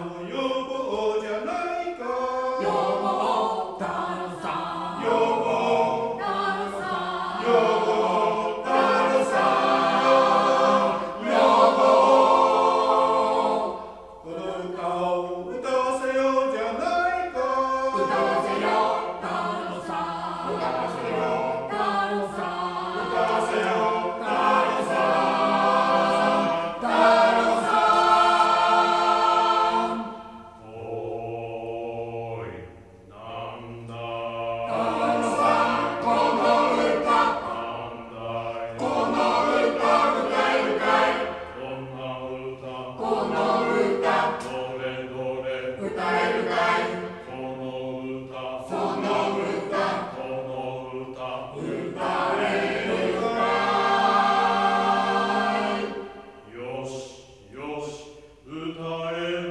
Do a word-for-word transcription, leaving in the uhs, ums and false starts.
も予防じゃないか。 予防太郎さん。 予防太郎さん。 予防太郎さん。予防この歌を歌わせようじゃないか。 歌わせよ太郎さん。 歌わせよ太郎さん。 歌わせよ太郎さん。 太郎さん。 おーいなんだ太郎さん、この歌、 なんだいこの歌歌えるかい。 どんな歌この歌どれどれ歌えるかい。 この歌その歌この歌歌えるかい。 よしよし歌え